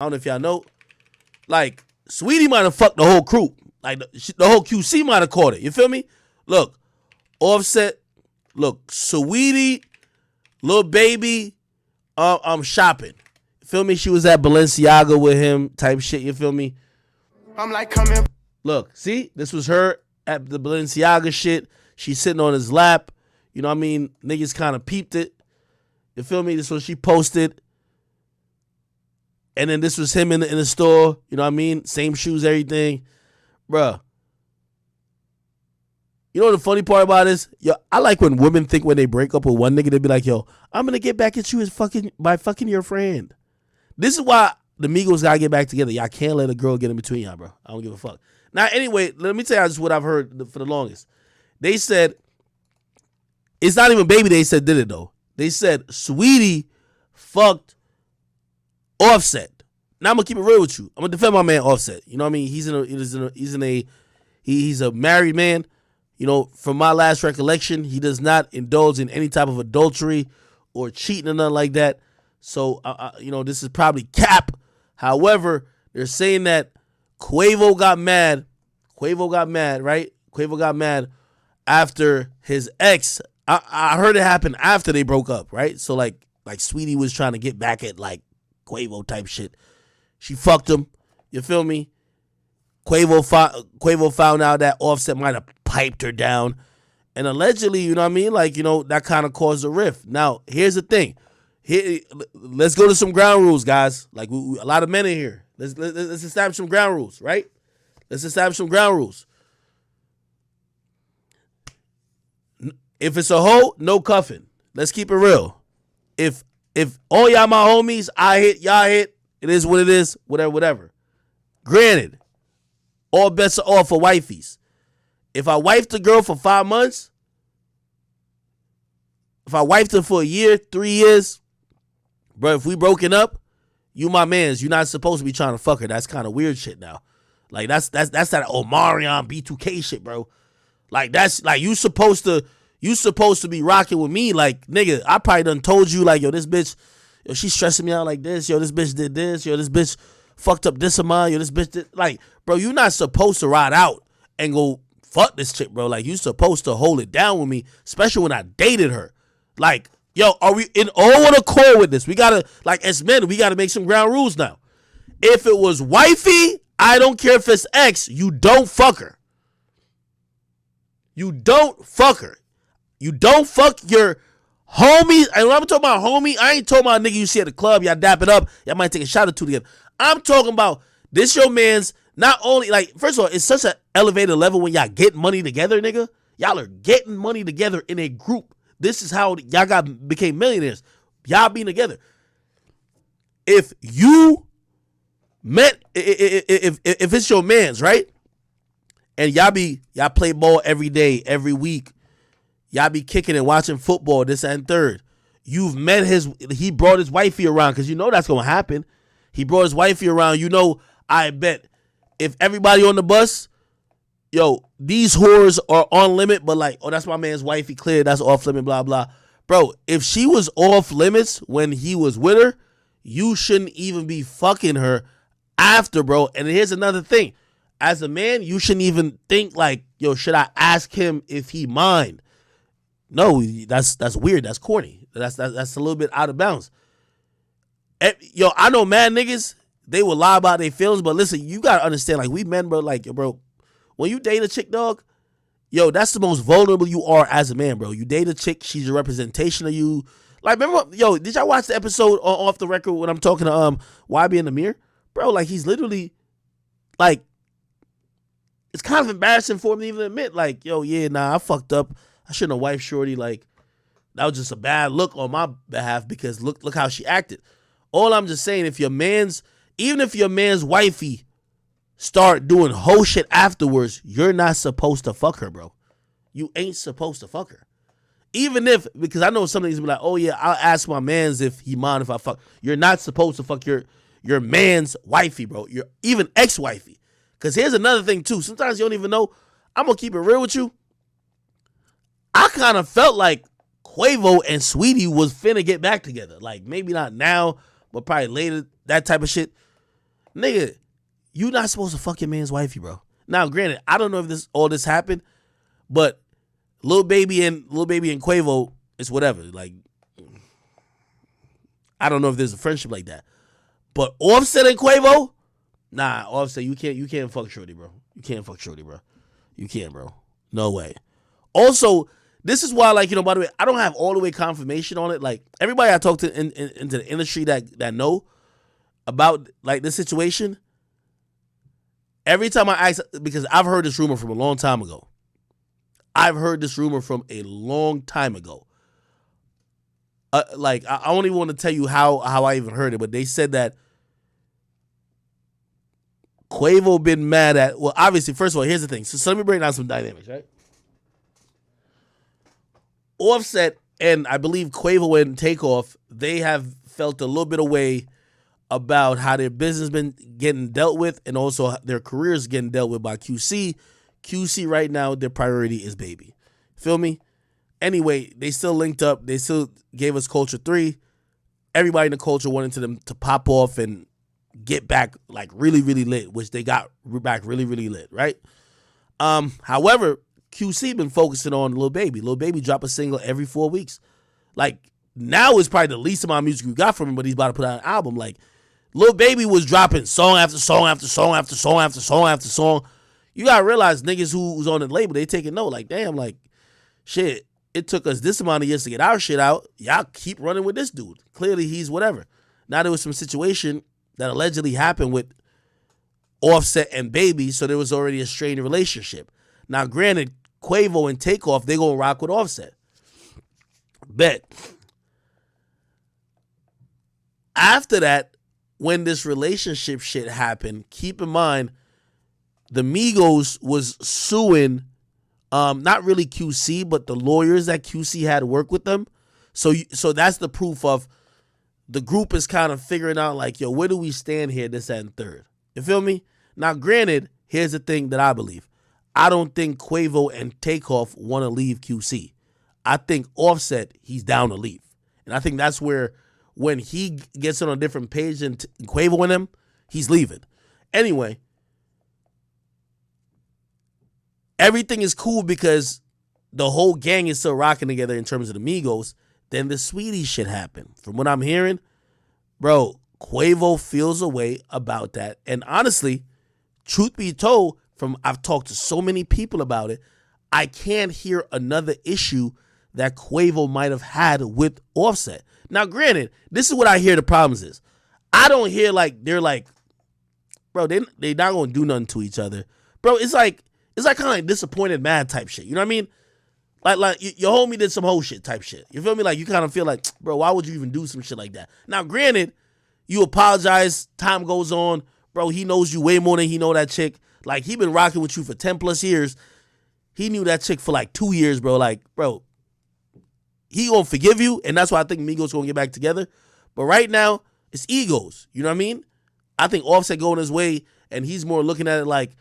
I don't know if y'all know. Like, Sweetie might have fucked the whole crew. Like, the whole QC might have caught it. You feel me? Look, Offset, look, Sweetie, Lil Baby, I'm shopping. You feel me? She was at Balenciaga with him type shit. You feel me? I'm like, come here. Look, see? This was her at the Balenciaga shit. She's sitting on his lap. You know what I mean? Niggas kind of peeped it. You feel me? This was she posted. And then this was him in the store. You know what I mean? Same shoes, everything. Bruh. You know what the funny part about this? Yo, I like when women think when they break up with one nigga, they be like, yo, I'm going to get back at you by fucking your friend. This is why the Migos got to get back together. Y'all can't let a girl get in between y'all, bro. I don't give a fuck. Now, anyway, let me tell you just what I've heard for the longest. They said, it's not even Baby they said did it, though. They said Sweetie fucked Offset. Now I'm gonna keep it real with you. I'm gonna defend my man Offset. You know what I mean? He's a married man. You know, from my last recollection, he does not indulge in any type of adultery or cheating or nothing like that. So, you know, this is probably cap. However, they're saying that Quavo got mad. Right? Quavo got mad after his ex. I heard it happen after they broke up, right? So like Sweetie was trying to get back at like Quavo type shit. She fucked him. You feel me? Quavo found out that Offset might have piped her down. And allegedly, you know what I mean? Like, you know, that kind of caused a rift. Now, here's the thing. Let's go to some ground rules, guys. Like, a lot of men in here. Let's establish some ground rules, right? Let's establish some ground rules. If it's a hoe, no cuffing. Let's keep it real. If all y'all my homies, I hit, y'all hit, it is what it is, whatever. Granted, all bets are off for wifeys. If I wifed the girl for 5 months, if I wifed her for a year, 3 years, bro, if we broken up, you my mans. You're not supposed to be trying to fuck her. That's kind of weird shit now. Like, that's that Omarion B2K shit, bro. Like, that's, like, you supposed to be rocking with me. Like, nigga, I probably done told you, like, yo, this bitch, yo, she's stressing me out like this. Yo, this bitch did this. Yo, this bitch fucked up this of mine. Yo, this bitch did, like, bro, you not supposed to ride out and go fuck this chick, bro. Like, you supposed to hold it down with me, especially when I dated her. Like, yo, are we in all on accord with this? We gotta, like, as men, we gotta make some ground rules now. If it was wifey, I don't care if it's ex, you don't fuck her. You don't fuck her. You don't fuck your homies. And when I'm talking about homie, I ain't talking about nigga you see at the club, y'all dap it up, y'all might take a shot or two together. I'm talking about this your man's, not only, like, first of all, it's such an elevated level when y'all get money together, nigga. Y'all are getting money together in a group. This is how y'all became millionaires. Y'all being together. If you met, if it's your man's, right? And y'all play ball every day, every week. Y'all be kicking and watching football, this and third. You've met he brought his wifey around, because you know that's going to happen. He brought his wifey around. You know, I bet if everybody on the bus, yo, these whores are on limit, but like, oh, that's my man's wifey, clear, that's off limit, blah, blah. Bro, if she was off limits when he was with her, you shouldn't even be fucking her after, bro. And here's another thing. As a man, you shouldn't even think like, yo, should I ask him if he mind? No, that's weird. That's corny. That's a little bit out of bounds. Yo, I know mad niggas, they will lie about their feelings, but listen, you gotta understand, like, we men, bro, like, yo, bro, when you date a chick, dog, yo, that's the most vulnerable you are as a man, bro. You date a chick, she's a representation of you. Like, remember, yo, did y'all watch the episode Off the Record when I'm talking to YB in the mirror? Bro, like, he's literally, like, it's kind of embarrassing for him to even admit, like, yo, yeah, nah, I fucked up. I shouldn't have wifed Shorty. Like, that was just a bad look on my behalf, because look how she acted. All I'm just saying, even if your man's wifey start doing whole shit afterwards, you're not supposed to fuck her, bro. You ain't supposed to fuck her. Even if, because I know some of these be like, oh yeah, I'll ask my mans if he mind if I fuck. You're not supposed to fuck your man's wifey, bro. Your even ex-wifey. Because here's another thing too. Sometimes you don't even know. I'm going to keep it real with you. I kind of felt like Quavo and Sweetie was finna get back together. Like, maybe not now, but probably later, that type of shit. Nigga, you not supposed to fuck your man's wifey, bro. Now, granted, I don't know if all this happened, but Lil Baby and Quavo, it's whatever. Like, I don't know if there's a friendship like that. But Offset and Quavo, nah, Offset, you can't fuck Shorty, bro. You can't fuck Shorty, bro. You can't, bro. No way. Also, this is why, like, you know, by the way, I don't have all the way confirmation on it. Like, everybody I talk to into the industry that know about, like, this situation, every time I ask, because I've heard this rumor from a long time ago. I've heard this rumor from a long time ago. Like, I don't even want to tell you how I even heard it, but they said that Quavo been mad at, well, obviously, first of all, here's the thing. So let me break down some dynamics, right? Offset and I believe Quavo and Takeoff, they have felt a little bit away about how their business been getting dealt with and also their careers getting dealt with by QC. QC right now, their priority is Baby. Feel me? Anyway, they still linked up. They still gave us Culture 3. Everybody in the culture wanted them to pop off and get back like really, really lit, which they got back really, really lit, right? However, QC been focusing on Lil Baby. Lil Baby drop a single every 4 weeks. Like, now is probably the least amount of music we got from him, but he's about to put out an album. Like, Lil Baby was dropping song after song after song after song after song after song. You gotta realize niggas who's on the label, they taking note. Like, damn, like, shit, it took us this amount of years to get our shit out. Y'all keep running with this dude. Clearly, he's whatever. Now, there was some situation that allegedly happened with Offset and Baby, so there was already a strained relationship. Now, granted, Quavo and Takeoff, they gonna rock with Offset. Bet. After that, when this relationship shit happened, keep in mind, the Migos was suing, not really QC, but the lawyers that QC had work with them. So that's the proof of the group is kind of figuring out, like, yo, where do we stand here, this, that, and third? You feel me? Now, granted, here's the thing that I believe. I don't think Quavo and Takeoff want to leave QC. I think Offset, he's down to leave. And I think that's where, when he gets on a different page than Quavo and him, he's leaving. Anyway, everything is cool because the whole gang is still rocking together in terms of the Migos. Then the Sweetie shit happened. From what I'm hearing, bro, Quavo feels a way about that. And honestly, truth be told, I've talked to so many people about it, I can't hear another issue that Quavo might have had with Offset. Now, granted, this is what I hear the problems is. I don't hear like they're like, bro, they not gonna do nothing to each other. Bro, it's like kind of like disappointed mad type shit. You know what I mean? Like your homie did some whole shit type shit. You feel me? Like, you kind of feel like, bro, why would you even do some shit like that? Now, granted, you apologize, time goes on. Bro, he knows you way more than he know that chick. Like, he been rocking with you for 10 plus years. He knew that chick for like 2 years, bro. Like, bro, he gonna forgive you, and that's why I think Migos gonna get back together. But right now, it's egos. You know what I mean? I think Offset going his way, and he's more looking at it like,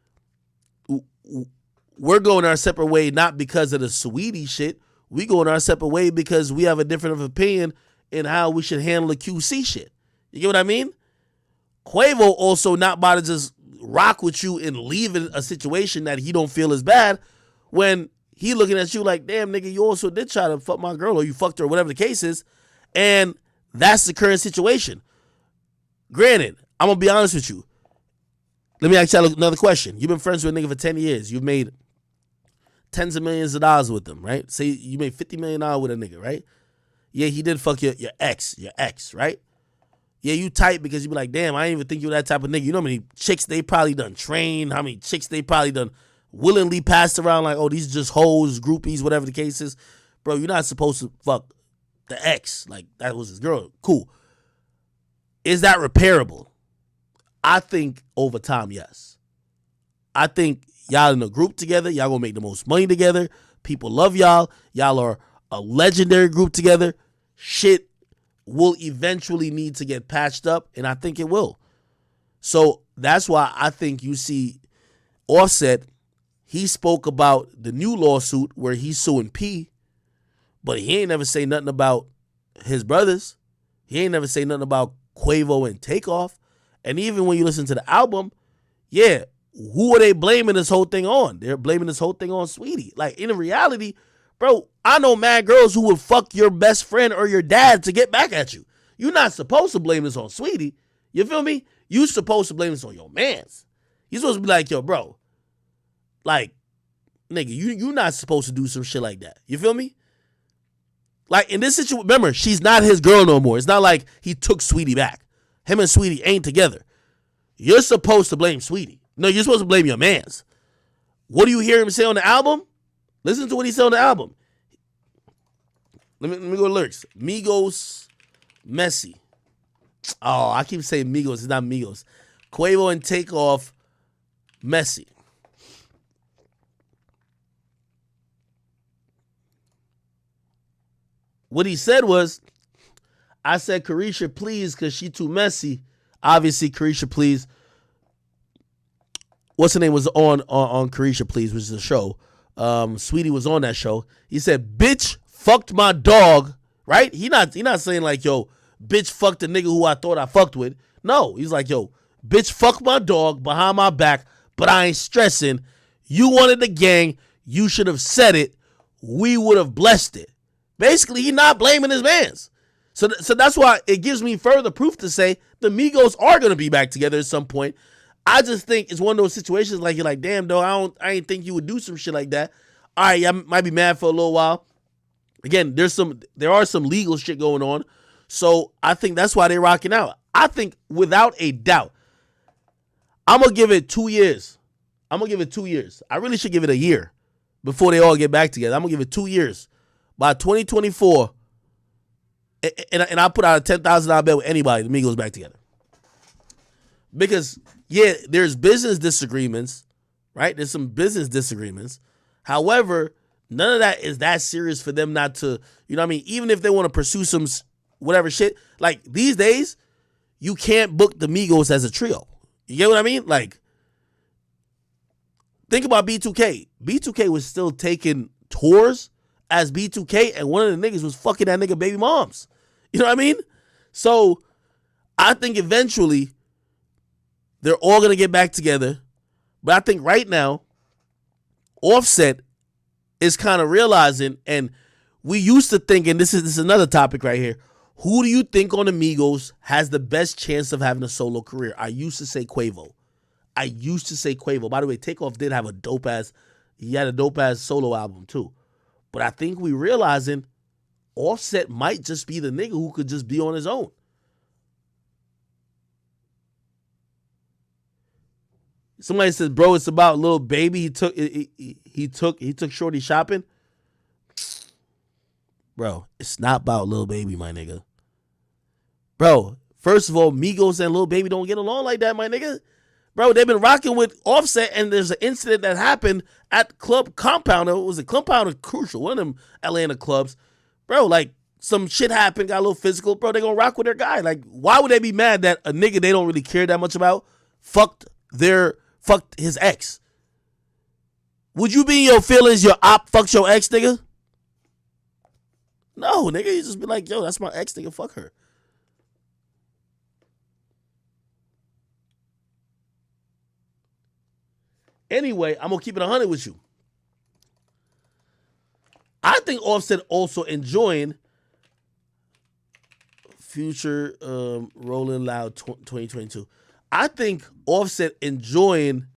we're going our separate way, not because of the Sweetie shit. We going our separate way because we have a different of opinion in how we should handle the QC shit. You get what I mean? Quavo also not about to just rock with you and leave in a situation that he don't feel is bad when he looking at you like, damn, nigga, you also did try to fuck my girl, or you fucked her, or whatever the case is. And that's the current situation. Granted, I'm going to be honest with you. Let me ask you another question. You've been friends with a nigga for 10 years. You've made tens of millions of dollars with them, right? Say you made $50 million with a nigga, right? Yeah, he did fuck your ex, right? Yeah, you tight because you be like, damn, I didn't even think you were that type of nigga. You know how many chicks they probably done trained, how many chicks they probably done willingly passed around like, oh, these are just hoes, groupies, whatever the case is. Bro, you're not supposed to fuck the ex. Like, that was his girl. Cool. Is that repairable? I think over time, yes. I think y'all in a group together, y'all gonna make the most money together. People love y'all. Y'all are a legendary group together. Shit will eventually need to get patched up, and I think it will. So that's why I think you see Offset, he spoke about the new lawsuit where he's suing P, but he ain't never say nothing about his brothers. He ain't never say nothing about Quavo and Takeoff. And even when you listen to the album, yeah, who are they blaming this whole thing on? They're blaming this whole thing on Sweetie. Like, in reality, bro, I know mad girls who would fuck your best friend or your dad to get back at you. You're not supposed to blame this on Sweetie. You feel me? You're supposed to blame this on your mans. You're supposed to be like, yo, bro, like, nigga, you not supposed to do some shit like that. You feel me? Like, in this situation, remember, she's not his girl no more. It's not like he took Sweetie back. Him and Sweetie ain't together. You're supposed to blame Sweetie. No, you're supposed to blame your mans. What do you hear him say on the album? Listen to what he said on the album. Let me go to lyrics. Migos, Messy. Oh, I keep saying Migos. It's not Migos. Quavo and Takeoff, Messy. What he said was, I said, Carisha, please, because she too messy. Obviously, Carisha, please. What's her name was on Carisha, please, which is a show. Sweetie was on that show. He said, bitch fucked my dog, right? He not saying like, yo, bitch fucked the nigga who I thought I fucked with. No, he's like, yo, bitch fucked my dog behind my back, but I ain't stressing. You wanted the gang. You should have said it. We would have blessed it. Basically, he not blaming his mans. So that's why it gives me further proof to say the Migos are going to be back together at some point. I just think it's one of those situations like you're like, damn, though, I ain't think you would do some shit like that. All right, I might be mad for a little while. Again, there are some legal shit going on. So I think that's why they're rocking out. I think without a doubt, I'm going to give it 2 years. I'm going to give it 2 years. I really should give it a year before they all get back together. I'm going to give it 2 years. By 2024, and I put out a $10,000 bet with anybody, the Migos back together. Because, yeah, there's business disagreements, right? There's some business disagreements. However, none of that is that serious for them not to, you know what I mean? Even if they want to pursue some whatever shit. Like, these days, you can't book the Migos as a trio. You get what I mean? Like, think about B2K. B2K was still taking tours as B2K, and one of the niggas was fucking that nigga baby moms. You know what I mean? So I think eventually they're all going to get back together. But I think right now, Offset is kind of realizing, and we used to think, and this is another topic right here, who do you think on the Migos has the best chance of having a solo career? I used to say Quavo. By the way, Takeoff did have he had a dope ass solo album too. But I think we realizing Offset might just be the nigga who could just be on his own. Somebody says, bro, it's about Lil Baby. He took Shorty shopping. Bro, it's not about Lil Baby, my nigga. Bro, first of all, Migos and Lil Baby don't get along like that, my nigga. Bro, they've been rocking with Offset, and there's an incident that happened at Club Compound. It was a Compound or Crucial, one of them Atlanta clubs. Bro, like, some shit happened, got a little physical. Bro, they gonna rock with their guy. Like, why would they be mad that a nigga they don't really care that much about fucked his ex? Would you be in your feelings, your op fucks your ex, nigga? No, nigga, you just be like, yo, that's my ex, nigga, fuck her. Anyway, I'm going to keep it 100 with you. I think Offset also enjoying Future Rolling Loud 2022. I think Offset enjoying